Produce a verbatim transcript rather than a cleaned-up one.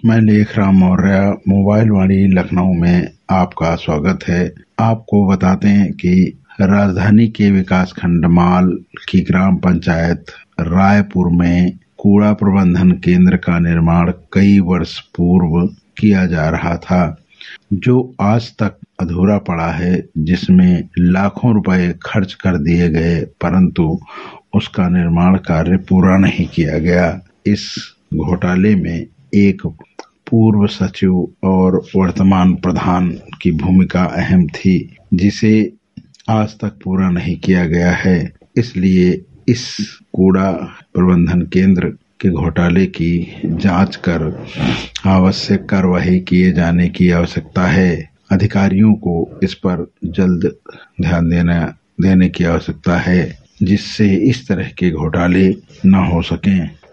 मैं लेखराम मौर्य मोबाइल वाणी लखनऊ में आपका स्वागत है। आपको बताते हैं कि राजधानी के विकास खंड माल की ग्राम पंचायत रायपुर में कूड़ा प्रबंधन केंद्र का निर्माण कई वर्ष पूर्व किया जा रहा था, जो आज तक अधूरा पड़ा है, जिसमें लाखों रुपए खर्च कर दिए गए, परंतु उसका निर्माण कार्य पूरा नहीं किया गया। इस घोटाले में एक पूर्व सचिव और वर्तमान प्रधान की भूमिका अहम थी, जिसे आज तक पूरा नहीं किया गया है। इसलिए इस कूड़ा प्रबंधन केंद्र के घोटाले की जांच कर आवश्यक कार्रवाई किए जाने की आवश्यकता है। अधिकारियों को इस पर जल्द ध्यान देना देने की आवश्यकता है, जिससे इस तरह के घोटाले न हो सकें।